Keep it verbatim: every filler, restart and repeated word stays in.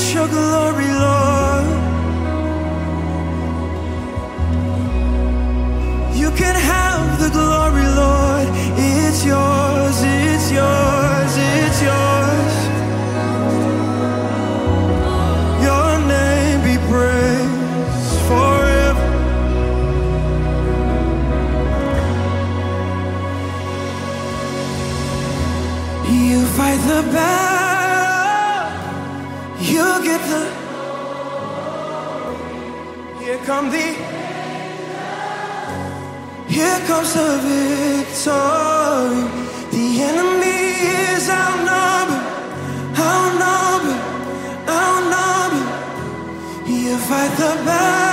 your glory, Lord. You can have the glory, Lord. It's yours, it's yours, it's yours. Your name be praised forever. You fight the battle, you get the. Here come the. Here comes the victory. The enemy is outnumbered, outnumbered, outnumbered. You fight the battle.